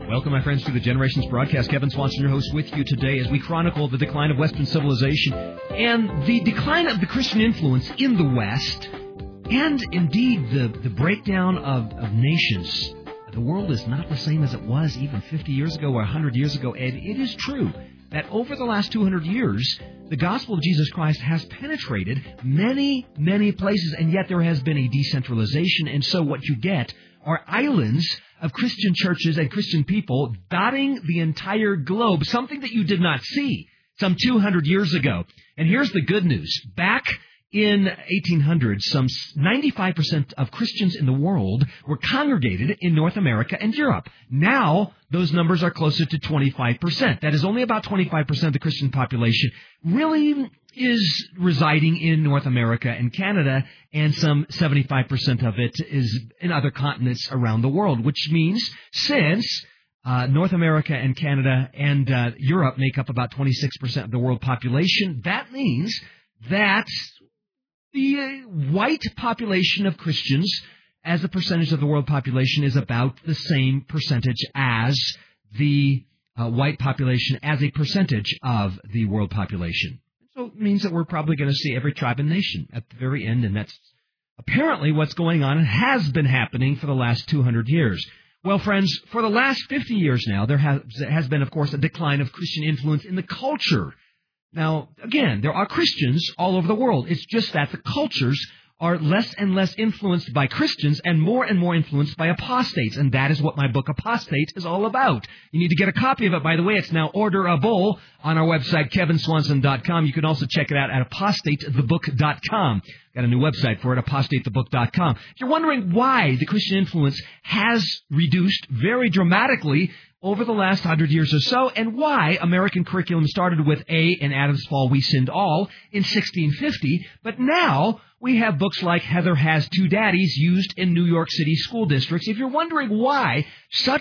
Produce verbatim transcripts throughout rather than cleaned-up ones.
Welcome, my friends, to the Generations broadcast. Kevin Swanson, your host, with you today as we chronicle the decline of Western civilization and the decline of the Christian influence in the West, and indeed the, the breakdown of, of nations. The world is not the same as it was even fifty years ago or one hundred years ago, and it is true that over the last two hundred years, the gospel of Jesus Christ has penetrated many, many places, and yet there has been a decentralization, and so what you get are islands of Christian churches and Christian people dotting the entire globe, something that you did not see some two hundred years ago. And here's the good news. Back in eighteen hundred, some ninety-five percent of Christians in the world were congregated in North America and Europe. Now, those numbers are closer to twenty-five percent. That is only about twenty-five percent of the Christian population really is residing in North America and Canada, and some seventy-five percent of it is in other continents around the world, which means since uh, North America and Canada and uh, Europe make up about twenty-six percent of the world population, that means that the uh, white population of Christians as a percentage of the world population is about the same percentage as the uh, white population as a percentage of the world population. So it means that we're probably going to see every tribe and nation at the very end, and that's apparently what's going on and has been happening for the last two hundred years. Well, friends, for the last fifty years now, there has, has been, of course, a decline of Christian influence in the culture. Now, again, there are Christians all over the world. It's just that the cultures are less and less influenced by Christians and more and more influenced by apostates. And that is what my book, Apostate, is all about. You need to get a copy of it, by the way. It's now orderable on our website, kevin swanson dot com. You can also check it out at apostate the book dot com. Got a new website for it, apostate the book dot com. If you're wondering why the Christian influence has reduced very dramatically over the last hundred years or so, and why American curriculum started with A, in Adam's fall we sinned all, in sixteen fifty, but now we have books like Heather Has Two Daddies used in New York City school districts. If you're wondering why such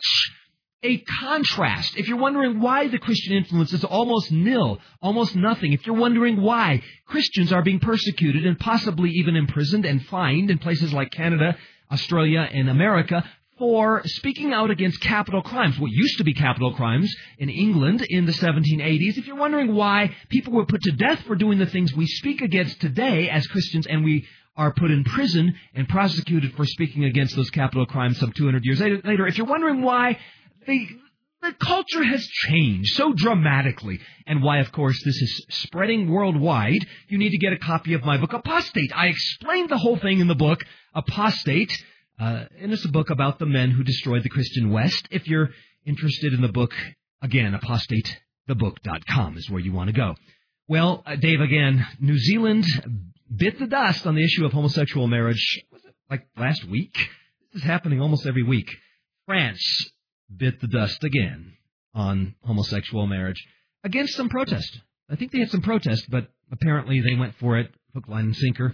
a contrast, if you're wondering why the Christian influence is almost nil, almost nothing, if you're wondering why Christians are being persecuted and possibly even imprisoned and fined in places like Canada, Australia, and America for speaking out against capital crimes, what used to be capital crimes in England in the seventeen eighties. If you're wondering why people were put to death for doing the things we speak against today as Christians, and we are put in prison and prosecuted for speaking against those capital crimes some two hundred years later, if you're wondering why the, the culture has changed so dramatically, and why, of course, this is spreading worldwide, you need to get a copy of my book, Apostate. I explained the whole thing in the book, Apostate. Uh, and it's a book about the men who destroyed the Christian West. If you're interested in the book, again, apostate the book dot com is where you want to go. Well, uh, Dave, again, New Zealand bit the dust on the issue of homosexual marriage, was it like last week? This is happening almost every week. France bit the dust again on homosexual marriage against some protest. I think they had some protest, but apparently they went for it, hook, line, and sinker.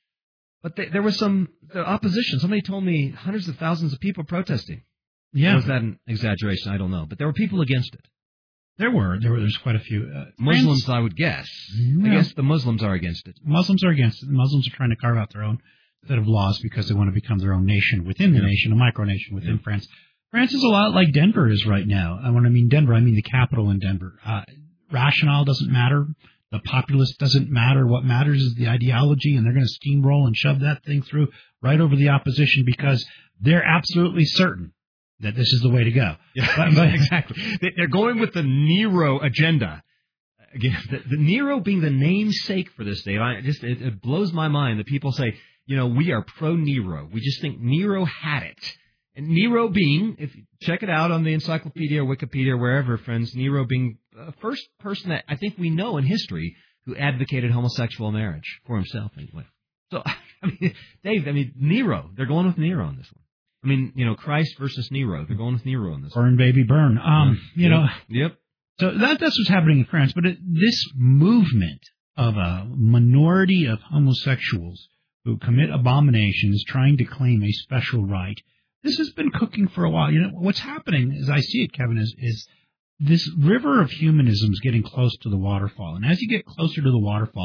But they, there was some opposition. Somebody told me hundreds of thousands of people protesting. Yeah. Or was that an exaggeration? I don't know. But there were people against it. There were. There were. There's quite a few. Uh, Muslims, France, I would guess. Yeah. I guess the Muslims are against it. Muslims are against it. The Muslims are trying to carve out their own set of laws because they want to become their own nation within the yeah. nation, a micronation within yeah. France. France is a lot like Denver is right now. And when I mean Denver, I mean the capital in Denver. Uh, rationale doesn't matter. The populace doesn't matter. What matters is the ideology, and they're going to steamroll and shove that thing through right over the opposition because they're absolutely certain that this is the way to go. Yeah, but, but, exactly. They're going with the Nero agenda. Again, the, the Nero being the namesake for this, Dave, I just it, it blows my mind that people say, you know, we are pro-Nero. We just think Nero had it. And Nero being, if you check it out on the encyclopedia or Wikipedia or wherever, friends, Nero being the first person that I think we know in history who advocated homosexual marriage for himself anyway. So, I mean, Dave, I mean, Nero, they're going with Nero on this one. I mean, you know, Christ versus Nero, they're going with Nero on this burn, one. Burn, baby, burn. Um, you yep. know. Yep. So that, that's what's happening in France. But it, this movement of a minority of homosexuals who commit abominations trying to claim a special right, this has been cooking for a while. You know, what's happening, as I see it, Kevin, is, is this river of humanism is getting close to the waterfall. And as you get closer to the waterfall,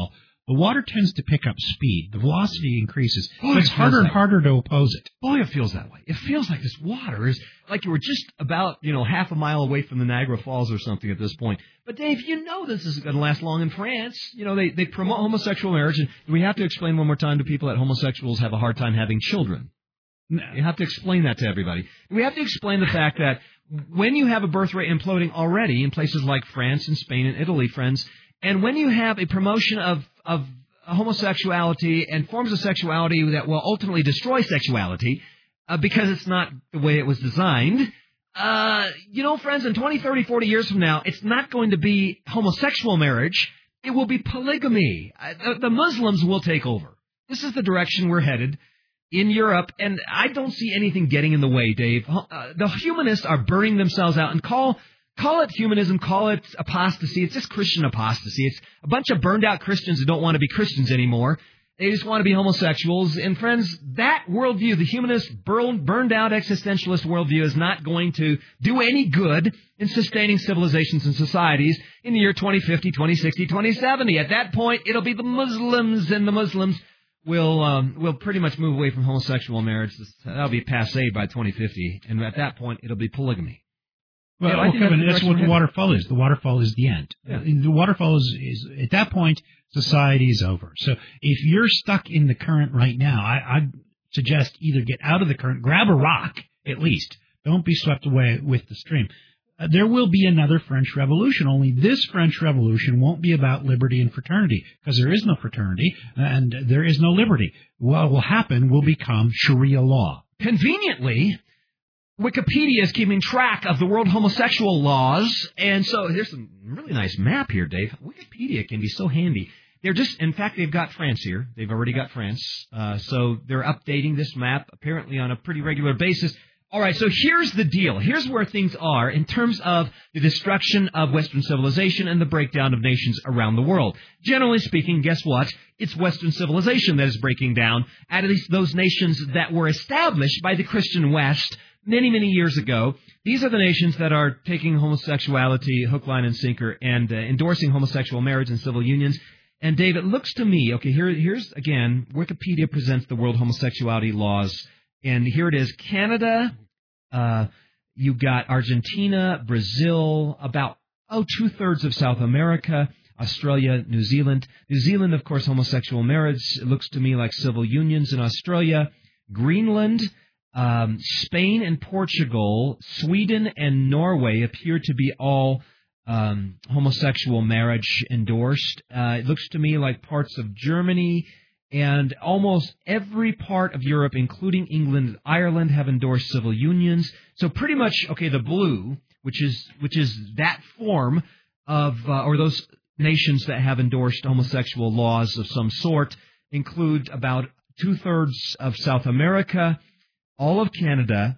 the water tends to pick up speed. The velocity increases. Boy, so it's it harder feels and harder to oppose it. Boy, it feels that way. It feels like this water is like you were just about, you know, half a mile away from the Niagara Falls or something at this point. But, Dave, you know this isn't going to last long in France. You know, they, they promote homosexual marriage, and we have to explain one more time to people that homosexuals have a hard time having children. You have to explain that to everybody. We have to explain the fact that when you have a birth rate imploding already in places like France and Spain and Italy, friends, and when you have a promotion of, of homosexuality and forms of sexuality that will ultimately destroy sexuality uh, because it's not the way it was designed, uh, you know, friends, in twenty, thirty, forty years from now, it's not going to be homosexual marriage. It will be polygamy. Uh, the, the Muslims will take over. This is the direction we're headed in Europe, and I don't see anything getting in the way, Dave. Uh, the humanists are burning themselves out, and call call it humanism, call it apostasy. It's just Christian apostasy. It's a bunch of burned-out Christians who don't want to be Christians anymore. They just want to be homosexuals. And, friends, that worldview, the humanist, burned-out existentialist worldview, is not going to do any good in sustaining civilizations and societies in the year twenty fifty, twenty sixty, twenty seventy. At that point, it'll be the Muslims, and the Muslims will um, will pretty much move away from homosexual marriage. That'll be passé by twenty fifty, and at that point, it'll be polygamy. Well, yeah, well Kevin, that's, that's what the waterfall is. The waterfall is the end. Yeah. The waterfall is, is, at that point, society is over. So if you're stuck in the current right now, I, I'd suggest either get out of the current, grab a rock, at least. Don't be swept away with the stream. Uh, there will be another French Revolution, only this French Revolution won't be about liberty and fraternity, because there is no fraternity and there is no liberty. What will happen will become Sharia law. Conveniently, Wikipedia is keeping track of the world homosexual laws, and so here's a really nice map here, Dave. Wikipedia can be so handy. They're just, in fact, they've got France here. They've already got France, uh, so they're updating this map apparently on a pretty regular basis. All right, so here's the deal. Here's where things are in terms of the destruction of Western civilization and the breakdown of nations around the world. Generally speaking, guess what? It's Western civilization that is breaking down, at least those nations that were established by the Christian West many, many years ago. These are the nations that are taking homosexuality hook, line, and sinker and uh, endorsing homosexual marriage and civil unions. And, Dave, it looks to me, okay, here, here's, again, Wikipedia presents the world homosexuality laws. And here it is, Canada, uh, you've got Argentina, Brazil, about, oh, two-thirds of South America, Australia, New Zealand. New Zealand, of course, homosexual marriage. It looks to me like civil unions in Australia. Greenland, um, Spain and Portugal, Sweden and Norway appear to be all um, homosexual marriage endorsed. Uh, it looks to me like parts of Germany and almost every part of Europe, including England and Ireland, have endorsed civil unions. So pretty much, okay, the blue, which is which is that form of, uh, or those nations that have endorsed homosexual laws of some sort, include about two-thirds of South America, all of Canada,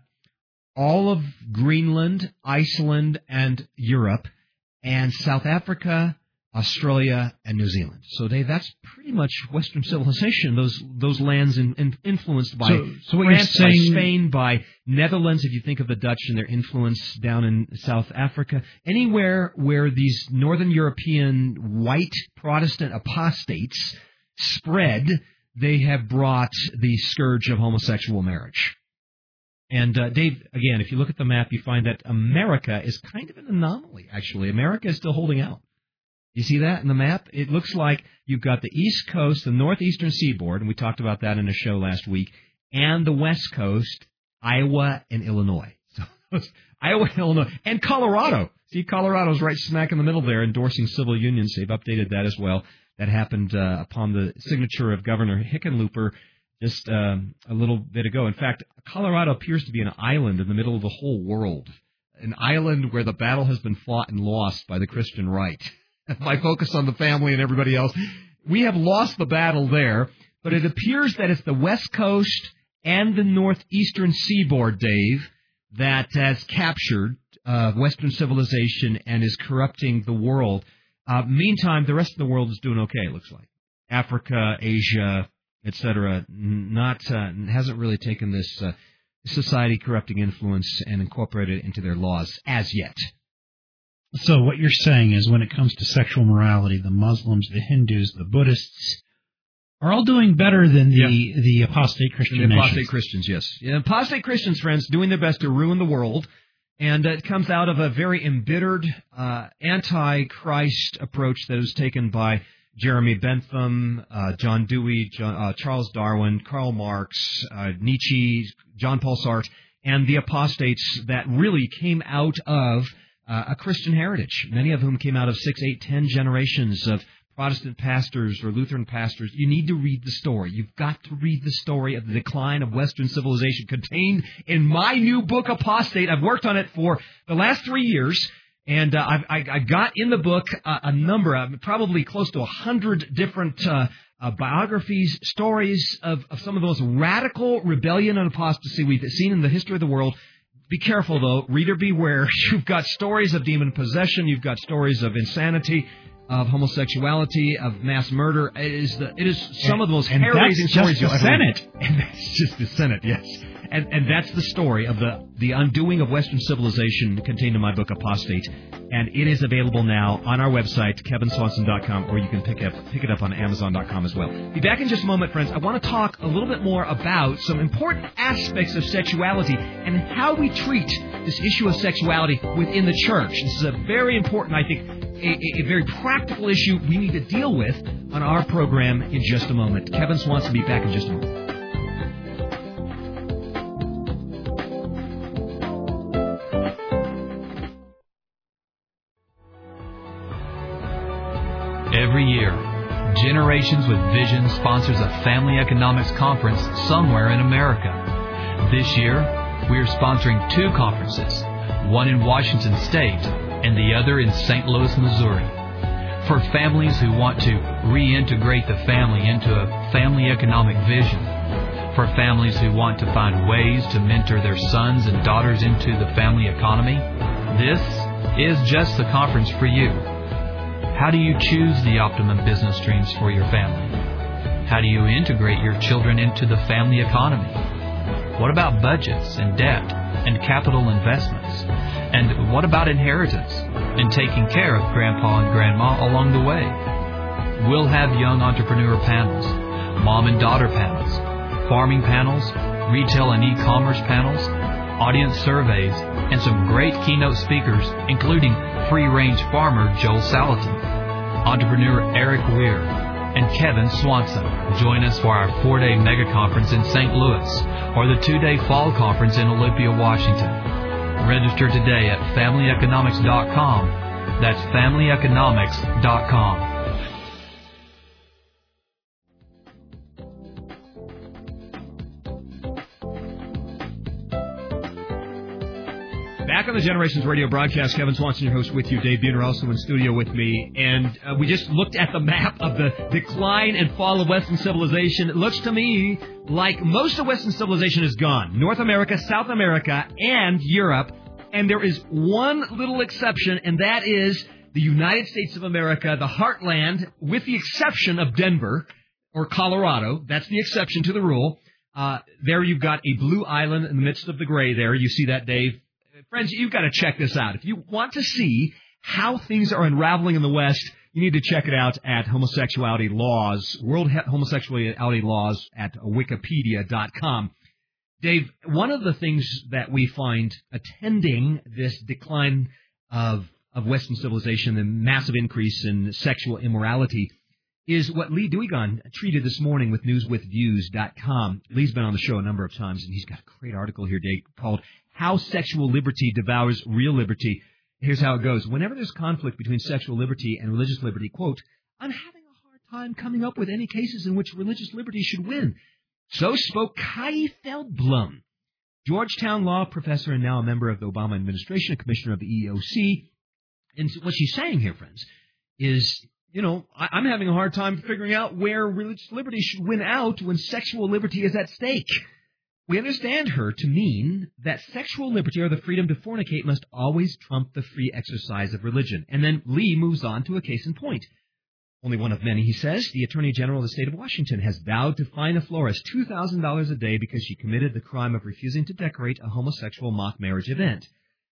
all of Greenland, Iceland, and Europe, and South Africa, Australia, and New Zealand. So, Dave, that's pretty much Western civilization, those those lands in, in, influenced by so, so what France, you're saying, by Spain, by Netherlands, if you think of the Dutch and their influence down in South Africa. Anywhere where these Northern European white Protestant apostates spread, they have brought the scourge of homosexual marriage. And, uh, Dave, again, if you look at the map, you find that America is kind of an anomaly, actually. America is still holding out. You see that in the map? It looks like you've got the East Coast, the northeastern seaboard, and we talked about that in a show last week, and the West Coast, Iowa and Illinois. So Iowa and Illinois. And Colorado. See, Colorado's right smack in the middle there, endorsing civil unions. They've updated that as well. That happened uh, upon the signature of Governor Hickenlooper just um, a little bit ago. In fact, Colorado appears to be an island in the middle of the whole world, an island where the battle has been fought and lost by the Christian right. By focus on the family and everybody else. We have lost the battle there, but it appears that it's the West Coast and the northeastern seaboard, Dave, that has captured uh, Western civilization and is corrupting the world. Uh, meantime, the rest of the world is doing okay, it looks like. Africa, Asia, et cetera, not uh, hasn't really taken this uh, society-corrupting influence and incorporated it into their laws as yet. So what you're saying is when it comes to sexual morality, the Muslims, the Hindus, the Buddhists are all doing better than the, yeah. the apostate Christian the apostate nations. Christians, yes. Yeah, apostate Christians, friends, doing their best to ruin the world. And it comes out of a very embittered, uh, anti-Christ approach that was taken by Jeremy Bentham, uh, John Dewey, John, uh, Charles Darwin, Karl Marx, uh, Nietzsche, John Paul Sartre, and the apostates that really came out of uh, a Christian heritage, many of whom came out of six, eight, ten generations of Protestant pastors or Lutheran pastors. You need to read the story. You've got to read the story of the decline of Western civilization contained in my new book, Apostate. I've worked on it for the last three years, and uh, I've, I, I got in the book a, a number, of, probably close to a hundred different uh, uh, biographies, stories of, of some of the most radical rebellion and apostasy we've seen in the history of the world. Be careful, though. Reader, beware. You've got stories of demon possession. You've got stories of insanity, of homosexuality, of mass murder. It is the, it is some and, of the most and hair-raising stories you'll ever read. And that's just the Senate, yes. And and that's the story of the, the undoing of Western civilization contained in my book, Apostate. And it is available now on our website, kevin swanson dot com, or you can pick up pick it up on amazon dot com as well. Be back in just a moment, friends. I want to talk a little bit more about some important aspects of sexuality and how we treat this issue of sexuality within the church. This is a very important, I think, A, a very practical issue we need to deal with on our program in just a moment. Kevin Swanson will be back in just a moment. Every year, Generations with Vision sponsors a family economics conference somewhere in America. This year, we are sponsoring two conferences, one in Washington State and the other in Saint Louis, Missouri. For families who want to reintegrate the family into a family economic vision. For families who want to find ways to mentor their sons and daughters into the family economy, this is just the conference for you. How do you choose the optimum business streams for your family? How do you integrate your children into the family economy? What about budgets and debt and capital investments? And what about inheritance and taking care of grandpa and grandma along the way? We'll have young entrepreneur panels, mom and daughter panels, farming panels, retail and e-commerce panels, audience surveys, and some great keynote speakers, including free-range farmer Joel Salatin, entrepreneur Eric Weir, and Kevin Swanson. Join us for our four-day mega conference in Saint Louis or the two-day fall conference in Olympia, Washington. Register today at family economics dot com. That's family economics dot com. Back on the Generations Radio broadcast, Kevin Swanson, your host, with you. Dave Buhner also in studio with me. And uh, we just looked at the map of the decline and fall of Western civilization. It looks to me like most of Western civilization is gone. North America, South America, and Europe. And there is one little exception, and that is the United States of America, the heartland, with the exception of Denver or Colorado. That's the exception to the rule. Uh, there you've got a blue island in the midst of the gray there. You see that, Dave? Friends, you've got to check this out. If you want to see how things are unraveling in the West, you need to check it out at Homosexuality Laws, World Homosexuality Laws at wikipedia dot com. Dave, one of the things that we find attending this decline of, of Western civilization, the massive increase in sexual immorality, is what Lee Duigan treated this morning with news with views dot com. Lee's been on the show a number of times, and he's got a great article here, Dave, called How Sexual Liberty Devours Real Liberty. Here's how it goes. Whenever there's conflict between sexual liberty and religious liberty, quote, I'm having a hard time coming up with any cases in which religious liberty should win. So spoke Kai Feldblum, Georgetown law professor and now a member of the Obama administration, a commissioner of the E E O C. And what she's saying here, friends, is, you know, I'm having a hard time figuring out where religious liberty should win out when sexual liberty is at stake. We understand her to mean that sexual liberty or the freedom to fornicate must always trump the free exercise of religion. And then Lee moves on to a case in point. Only one of many, he says. The Attorney General of the state of Washington has vowed to fine a florist two thousand dollars a day because she committed the crime of refusing to decorate a homosexual mock marriage event.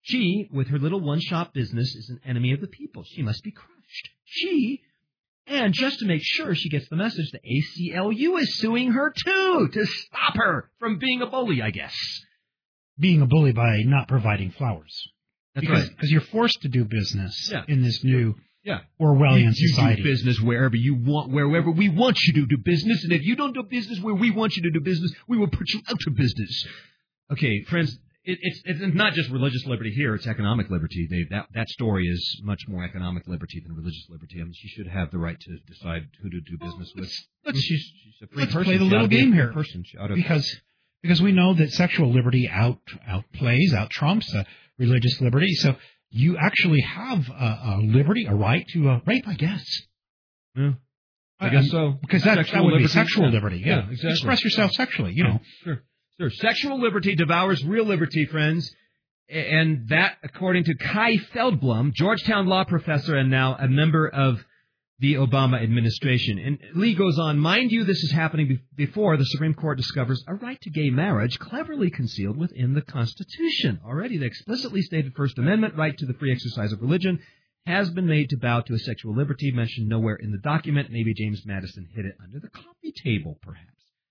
She, with her little one-shop business, is an enemy of the people. She must be crushed. She, and just to make sure she gets the message, the A C L U is suing her too to stop her from being a bully, I guess. Being a bully by not providing flowers. That's because, right. Because you're forced to do business yeah. in this new yeah. Orwellian you, society. You do business wherever you want, wherever we want you to do business, and if you don't do business where we want you to do business, we will put you out of business. Okay, friends, it, it's, it's not just religious liberty here, it's economic liberty. They, that, that story is much more economic liberty than religious liberty. I mean, she should have the right to decide who to do business with. Let's, I mean, she's, she's a free let's person. play the She little game here. Person. She ought to, because, because we know that sexual liberty out outplays, out-trumps uh, religious liberty, so you actually have a, a liberty, a right to uh, rape, I guess. Yeah, I guess so. Because that, that would liberty. be sexual yeah. liberty. Yeah, yeah exactly. Express yourself sexually, you know. Sure, sure. Sexual liberty devours real liberty, friends. And that, according to Kai Feldblum, Georgetown law professor and now a member of the Obama administration. And Lee goes on, mind you, this is happening be- before the Supreme Court discovers a right to gay marriage cleverly concealed within the Constitution. Already, the explicitly stated First Amendment right to the free exercise of religion has been made to bow to a sexual liberty mentioned nowhere in the document. Maybe James Madison hid it under the coffee table, perhaps.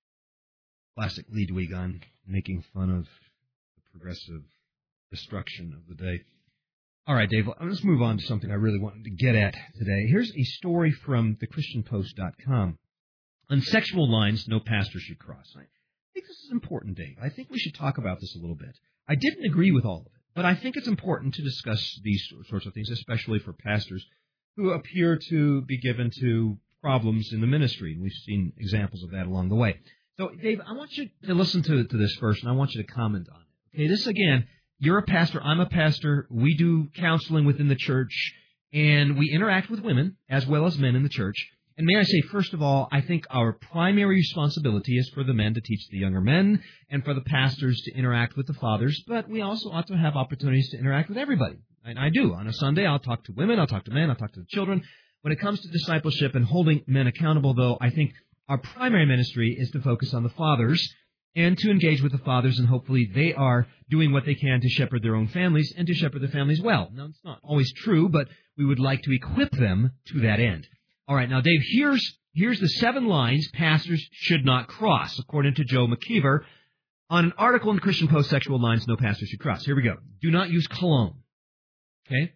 Classic Lee Dwegan making fun of the progressive destruction of the day. All right, Dave, let's move on to something I really wanted to get at today. Here's a story from the Christian Post dot com. On sexual lines, no pastor should cross. I think this is important, Dave. I think we should talk about this a little bit. I didn't agree with all of it, but I think it's important to discuss these sorts of things, especially for pastors who appear to be given to problems in the ministry. We've seen examples of that along the way. So, Dave, I want you to listen to, to this first, and I want you to comment on it. Okay, this, again, you're a pastor, I'm a pastor, we do counseling within the church, and we interact with women as well as men in the church. And may I say, first of all, I think our primary responsibility is for the men to teach the younger men and for the pastors to interact with the fathers, but we also ought to have opportunities to interact with everybody. And I do. On a Sunday, I'll talk to women, I'll talk to men, I'll talk to the children. When it comes to discipleship and holding men accountable, though, I think our primary ministry is to focus on the fathers and to engage with the fathers, and hopefully they are doing what they can to shepherd their own families and to shepherd their families well. Now, it's not always true, but we would like to equip them to that end. All right, now, Dave, here's here's the seven lines pastors should not cross, according to Joe McKeever, on an article in the Christian Post, Sexual Lines No Pastor Should Cross. Here we go. Do not use cologne. Okay?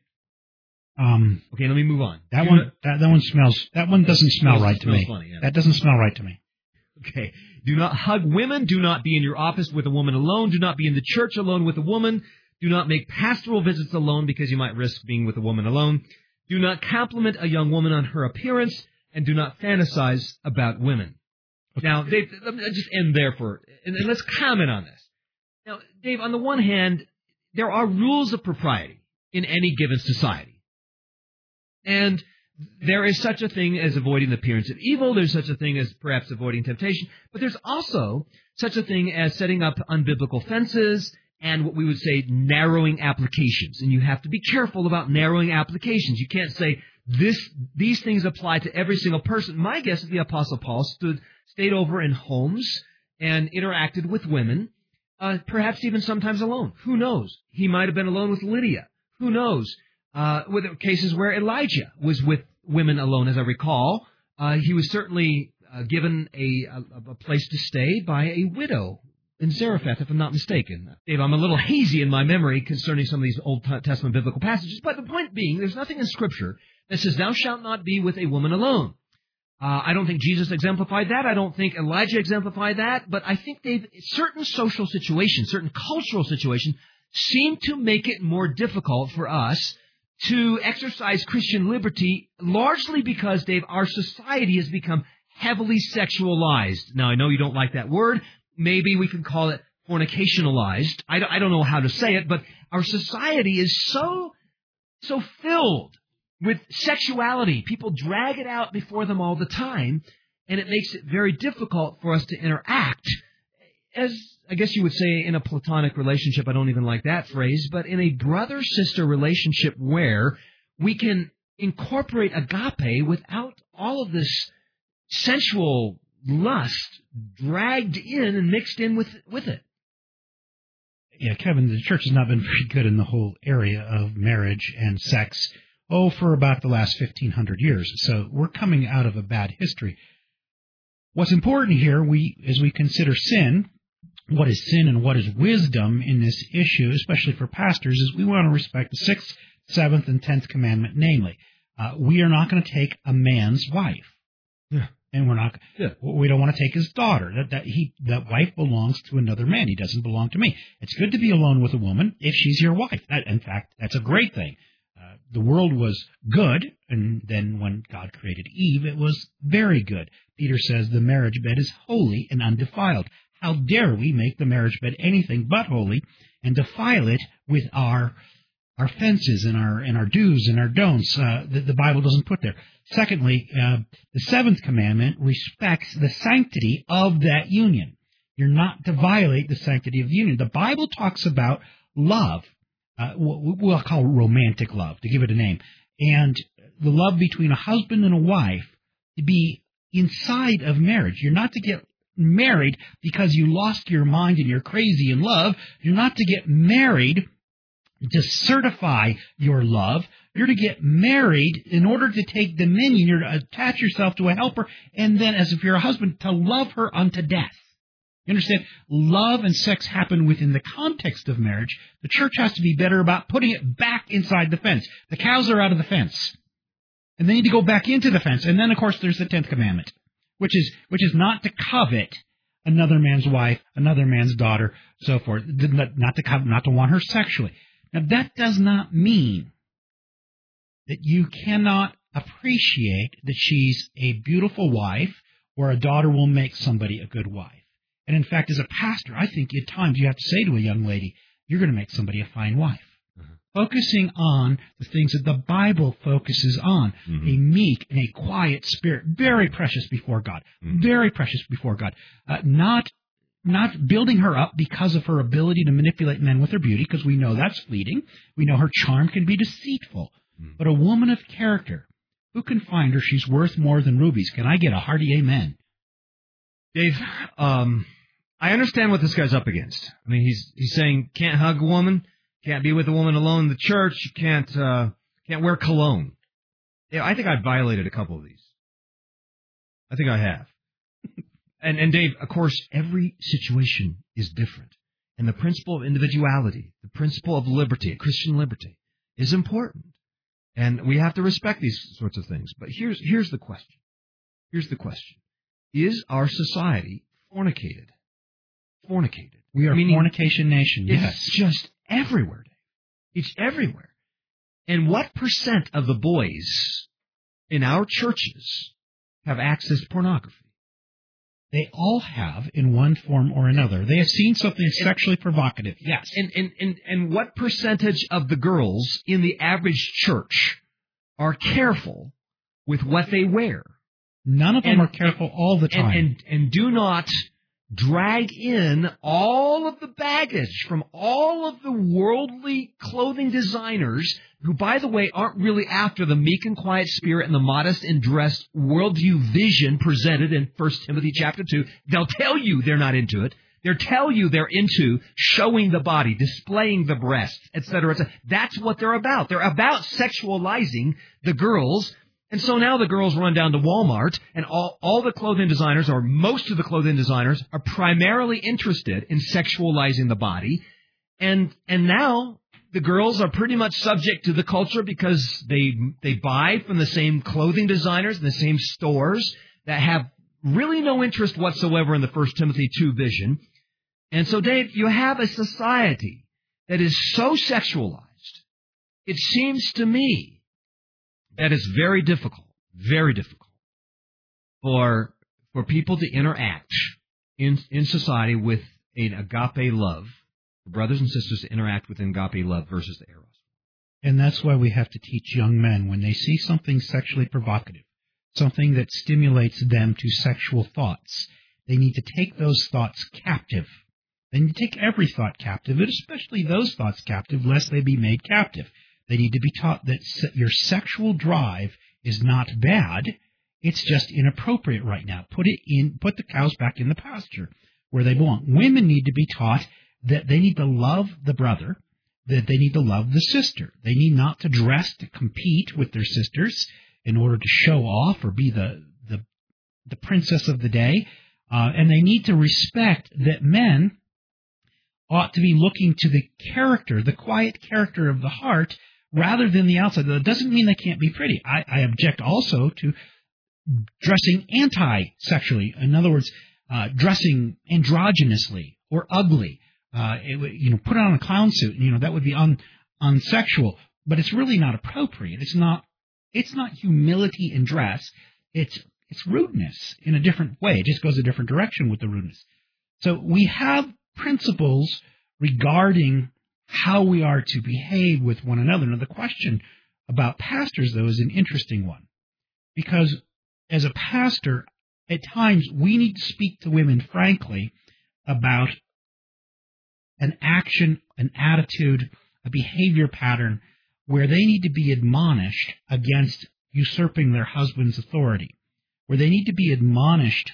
Um, okay, let me move on. That Do one not, that, that one smells, that one doesn't smell right to me. Funny, yeah. That doesn't smell right to me. Okay. Do not hug women. Do not be in your office with a woman alone. Do not be in the church alone with a woman. Do not make pastoral visits alone because you might risk being with a woman alone. Do not compliment a young woman on her appearance, and do not fantasize about women. Okay. Now, Dave, let me just end there for, and, and let's comment on this. Now, Dave, on the one hand, there are rules of propriety in any given society. And there is such a thing as avoiding the appearance of evil. There's such a thing as perhaps avoiding temptation. But there's also such a thing as setting up unbiblical fences and what we would say narrowing applications. And you have to be careful about narrowing applications. You can't say this; these things apply to every single person. My guess is the Apostle Paul stood, stayed over in homes and interacted with women, uh, perhaps even sometimes alone. Who knows? He might have been alone with Lydia. Who knows? Uh, with cases where Elijah was with women alone, as I recall. Uh, he was certainly uh, given a, a, a place to stay by a widow in Zarephath, if I'm not mistaken. Dave, I'm a little hazy in my memory concerning some of these Old Testament biblical passages, but the point being, there's nothing in Scripture that says, thou shalt not be with a woman alone. Uh, I don't think Jesus exemplified that. I don't think Elijah exemplified that. But I think they've, certain social situations, certain cultural situations, seem to make it more difficult for us to exercise Christian liberty, largely because, Dave, our society has become heavily sexualized. Now, I know you don't like that word. Maybe we can call it fornicationalized. I don't, I don't know how to say it, but our society is so, so filled with sexuality. People drag it out before them all the time, and it makes it very difficult for us to interact as, I guess you would say, in a platonic relationship. I don't even like that phrase, but in a brother-sister relationship where we can incorporate agape without all of this sensual lust dragged in and mixed in with, with it. yeah, Kevin, the church has not been very good in the whole area of marriage and sex, oh, for about the last fifteen hundred years. So we're coming out of a bad history. What's important here, we as we consider sin, what is sin and what is wisdom in this issue, especially for pastors, is we want to respect the sixth, seventh, and tenth commandment, namely, uh, we are not going to take a man's wife. Yeah. And we're not. Yeah. We don't want to take his daughter. That that he that wife belongs to another man. He doesn't belong to me. It's good to be alone with a woman if she's your wife. That, in fact, that's a great thing. Uh, the world was good, and then when God created Eve, it was very good. Peter says the marriage bed is holy and undefiled. How dare we make the marriage bed anything but holy and defile it with our our fences and our and our do's and our don'ts uh, that the Bible doesn't put there. Secondly, uh, the seventh commandment respects the sanctity of that union. You're not to violate the sanctity of the union. The Bible talks about love, uh, what we'll call romantic love, to give it a name, and the love between a husband and a wife to be inside of marriage. You're not to get married because you lost your mind and you're crazy in love. You're not to get married to certify your love. You're to get married in order to take dominion. You're to attach yourself to a helper, and then, as if you're a husband, to love her unto death. You understand? Love and sex happen within the context of marriage. The church has to be better about putting it back inside the fence. The cows are out of the fence, and they need to go back into the fence. And then, of course, there's the tenth commandment, which is which is not to covet another man's wife, another man's daughter, so forth. Not to covet, not to want her sexually. Now, that does not mean that you cannot appreciate that she's a beautiful wife or a daughter will make somebody a good wife. And in fact, as a pastor, I think at times you have to say to a young lady, you're going to make somebody a fine wife. Mm-hmm. Focusing on the things that the Bible focuses on, mm-hmm. a meek and a quiet spirit, very precious before God, mm-hmm. very precious before God, uh, not Not building her up because of her ability to manipulate men with her beauty, because we know that's fleeting. We know her charm can be deceitful. Mm. But a woman of character, who can find her? She's worth more than rubies. Can I get a hearty amen? Dave, um, I understand what this guy's up against. I mean, he's he's saying can't hug a woman, can't be with a woman alone in the church, you can't uh, can't wear cologne. Yeah, I think I violated a couple of these. I think I have. And, and Dave, of course, every situation is different. And the principle of individuality, the principle of liberty, Christian liberty, is important. And we have to respect these sorts of things. But here's here's the question. Here's the question. Is our society fornicated? Fornicated. We are a Meaning, fornication nation, yes. It's just everywhere, Dave. It's everywhere. And what percent of the boys in our churches have access to pornography? They all have, in one form or another. They have seen something sexually provocative, yes. And, and, and, and what percentage of the girls in the average church are careful with what they wear? None of them and, are careful all the time. And, and, and do not drag in all of the baggage from all of the worldly clothing designers who, by the way, aren't really after the meek and quiet spirit and the modest and dressed worldview vision presented in First Timothy chapter two. They'll tell you they're not into it. They'll tell you they're into showing the body, displaying the breasts, et cetera, et cetera. That's what they're about. They're about sexualizing the girls. And so now the girls run down to Walmart, and all, all the clothing designers, or most of the clothing designers, are primarily interested in sexualizing the body. And and now the girls are pretty much subject to the culture because they they buy from the same clothing designers and the same stores that have really no interest whatsoever in the First Timothy two vision. And so, Dave, you have a society that is so sexualized, it seems to me that it's very difficult, very difficult for for people to interact in in society with an agape love, for brothers and sisters to interact with agape love versus the eros. And that's why we have to teach young men, when they see something sexually provocative, something that stimulates them to sexual thoughts, they need to take those thoughts captive. They need to take every thought captive, and especially those thoughts captive, lest they be made captive. They need to be taught that your sexual drive is not bad. It's just inappropriate right now. Put it in, put the cows back in the pasture where they belong. Women need to be taught that they need to love the brother, that they need to love the sister. They need not to dress to compete with their sisters in order to show off or be the the, the princess of the day. Uh, and they need to respect that men ought to be looking to the character, the quiet character of the heart, rather than the outside. That doesn't mean they can't be pretty. I, I object also to dressing anti-sexually. In other words, uh, dressing androgynously or ugly. Uh, it, you know, put on a clown suit. You know, that would be un, unsexual. But it's really not appropriate. It's not. It's not humility in dress. It's it's rudeness in a different way. It just goes a different direction with the rudeness. So we have principles regarding how we are to behave with one another. Now, the question about pastors, though, is an interesting one. Because as a pastor, at times we need to speak to women frankly about an action, an attitude, a behavior pattern where they need to be admonished against usurping their husband's authority, where they need to be admonished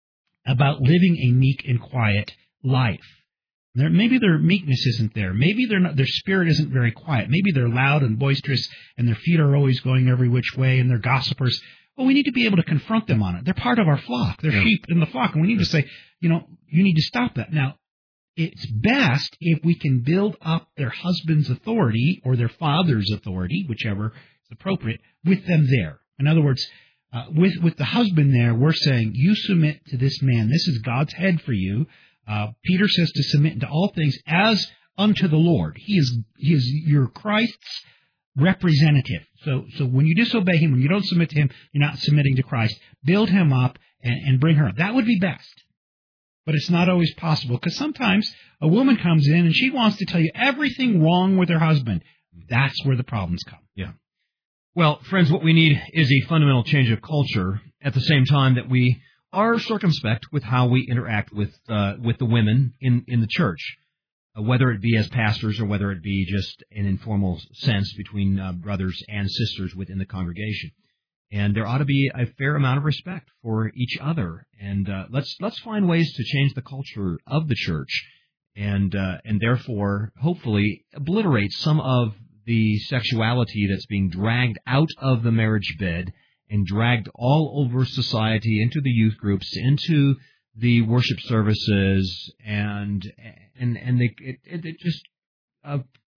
about living a meek and quiet life. There, maybe their meekness isn't there. Maybe they're not, their spirit isn't very quiet. Maybe they're loud and boisterous and their feet are always going every which way and they're gossipers. Well, we need to be able to confront them on it. They're part of our flock. They're yeah. sheep in the flock. And we need to say, you know, you need to stop that. Now, it's best if we can build up their husband's authority or their father's authority, whichever is appropriate, with them there. In other words, uh, with, with the husband there, we're saying, you submit to this man. This is God's head for you. Uh, Peter says to submit into all things as unto the Lord. He is he is your Christ's representative. So so when you disobey him, when you don't submit to him, you're not submitting to Christ. Build him up and, and bring her up. That would be best. But it's not always possible because sometimes a woman comes in and she wants to tell you everything wrong with her husband. That's where the problems come. Yeah. Well, friends, what we need is a fundamental change of culture at the same time that we are circumspect with how we interact with uh, with the women in, in the church, uh, whether it be as pastors or whether it be just an informal sense between uh, brothers and sisters within the congregation. And there ought to be a fair amount of respect for each other. And uh, let's let's find ways to change the culture of the church, and uh, and therefore hopefully obliterate some of the sexuality that's being dragged out of the marriage bed and dragged all over society, into the youth groups, into the worship services, and and and they, it, it just uh,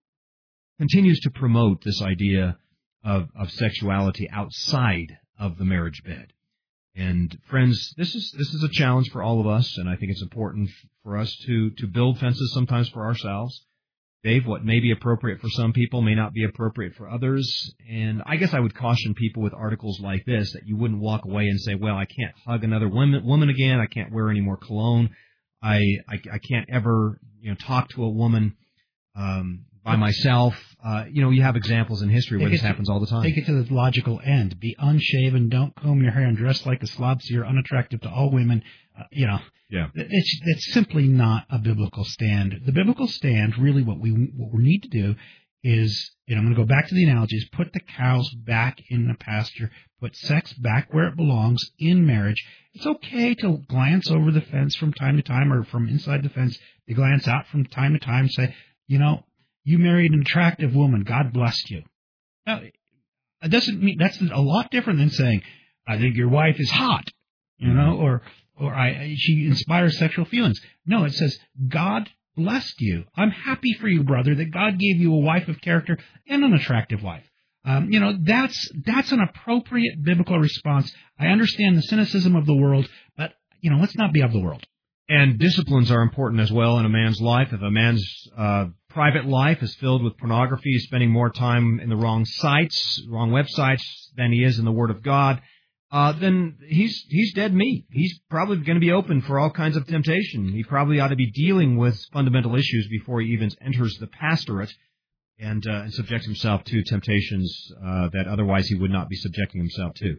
continues to promote this idea of, of sexuality outside of the marriage bed. And friends, this is this is a challenge for all of us, and I think it's important for us to to build fences sometimes for ourselves. Dave, what may be appropriate for some people may not be appropriate for others. And I guess I would caution people with articles like this that you wouldn't walk away and say, well, I can't hug another woman, woman again. I can't wear any more cologne. I, I, I can't ever, you know, talk to a woman um, by myself. Uh, you know, you have examples in history where this to, happens all the time. Take it to the logical end. Be unshaven, don't comb your hair, and dress like a slob so you're unattractive to all women. Uh, you know. Yeah. It's, it's simply not a biblical stand. The biblical stand, really what we what we need to do is, you know, I'm going to go back to the analogies, put the cows back in the pasture, put sex back where it belongs in marriage. It's okay to glance over the fence from time to time, or from inside the fence, to glance out from time to time and say, you know, you married an attractive woman, God blessed you. Now, it doesn't mean, that's a lot different than saying, I think your wife is hot, you know, or or I, she inspires sexual feelings. No, it says, God blessed you. I'm happy for you, brother, that God gave you a wife of character and an attractive wife. Um, you know, that's that's an appropriate biblical response. I understand the cynicism of the world, but, you know, let's not be of the world. And disciplines are important as well in a man's life. If a man's uh, private life is filled with pornography, he's spending more time in the wrong sites, wrong websites than he is in the Word of God, Uh, then he's he's dead meat. He's probably going to be open for all kinds of temptation. He probably ought to be dealing with fundamental issues before he even enters the pastorate and, uh, and subjects himself to temptations uh, that otherwise he would not be subjecting himself to.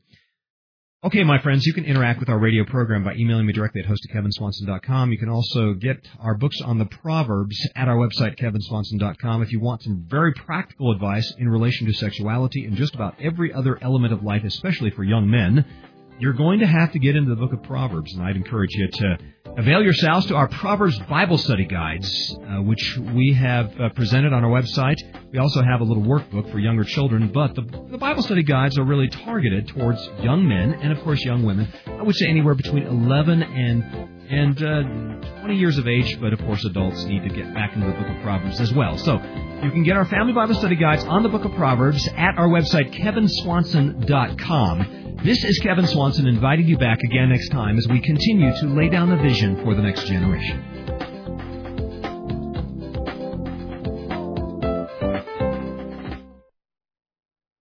Okay, my friends, you can interact with our radio program by emailing me directly at host at kevin swanson dot com. You can also get our books on the Proverbs at our website, kevin swanson dot com. If you want some very practical advice in relation to sexuality and just about every other element of life, especially for young men, you're going to have to get into the book of Proverbs, and I'd encourage you to Avail yourselves to our Proverbs Bible Study Guides, uh, which we have uh, presented on our website. We also have a little workbook for younger children, but the, the Bible Study Guides are really targeted towards young men and, of course, young women. I would say anywhere between eleven and and uh, twenty years of age, but, of course, adults need to get back into the Book of Proverbs as well. So you can get our Family Bible Study Guides on the Book of Proverbs at our website, kevin swanson dot com. This is Kevin Swanson inviting you back again next time as we continue to lay down the vision for the next generation.